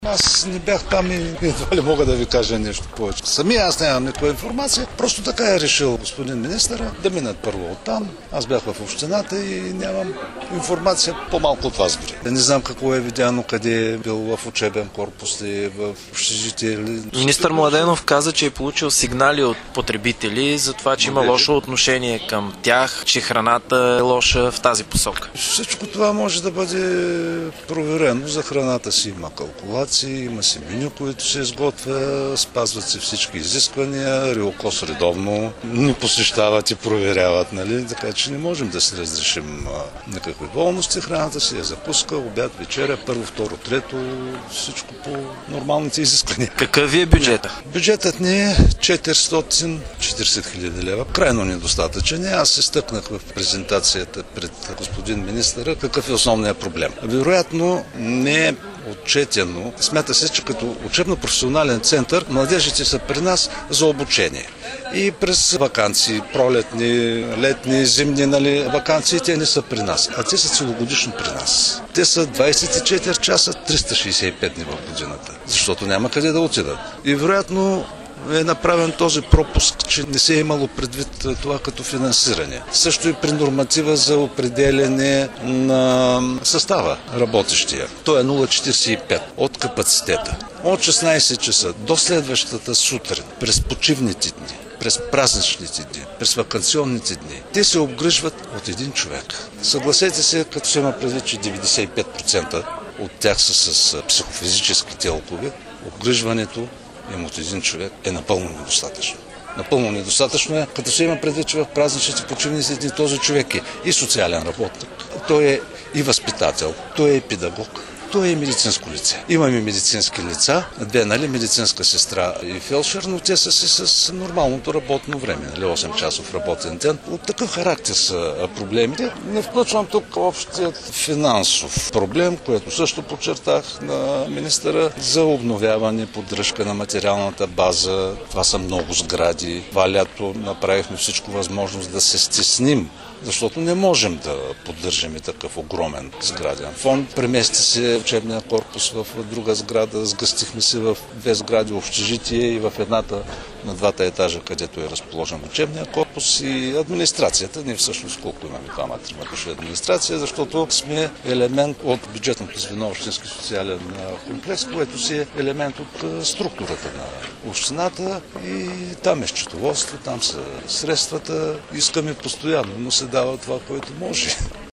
Аз не бях там и едва ли мога да ви кажа нещо повече. Самия аз нямам никаква информация. Просто така е решил господин министъра да минат първо оттам. Аз бях в общината и нямам информация по-малко от вас дори. Не знам какво е видяно, къде е бил в учебен корпус или в общежитие. Министър Младенов каза, че е получил сигнали от потребители за това, че има лошо отношение към тях, че храната е лоша в тази посока. Всичко това може да бъде проверено. За храната си има калкулация. Има си меню, което се изготвя, спазват се всички изисквания, РИОКОЗ редовно ни посещават и проверяват, нали? Така че не можем да си разрешим никакви волности. Храната си е закуска, обяд, вечеря, първо, второ, трето, всичко по нормалните изисквания. Какъв е бюджета? Бюджетът ни е 440 хиляди лева. Крайно недостатъчен. Аз се стъкнах в презентацията пред господин министъра какъв е основният проблем. Вероятно не е отчетено. Смята се, че като учебно-професионален център младежите са при нас за обучение. И през ваканции, пролетни, летни, зимни ваканции, те не са при нас, а те са целогодишно при нас. Те са 24 часа, 365 дни в годината, защото няма къде да отидат. И вероятно е направен този пропуск, че не се е имало предвид това като финансиране. Също и при норматива за определяне на състава работещия. То е 0,45 от капацитета. От 16 часа до следващата сутрин, през почивните дни, през празничните дни, през ваканционните дни, те се обгрижват от един човек. Съгласете се, като се има предвид, че 95% от тях са с психофизически телкови, обгрижването им от един човек е напълно недостатъчно. Напълно недостатъчно е, като се има предвид, че в празничните почивните дни този човек е и социален работник, той е и възпитател, той е и педагог, той е и медицинско лице. Имаме медицински лица, две, медицинска сестра и фелдшер, но те са си с нормалното работно време, 8 часов работен ден. От такъв характер са проблемите. Не включвам тук общият финансов проблем, което също подчертах на министъра, за обновяване, поддръжка на материалната база. Това са много сгради. Това лято направихме всичко възможно да се стесним, защото не можем да поддържаме такъв огромен сграден фонд. Премести се учебния корпус в друга сграда, сгъстихме се в две сгради общежитие и в едната на двата етажа, където е разположен учебния корпус и администрацията. Ние всъщност колко имаме двама-трима души администрация, защото сме елемент от бюджетното звено Общински социален комплекс, което си е елемент от структурата на общината и там е счетоводство, там са средствата. Искаме постоянно, но се дава това, което може.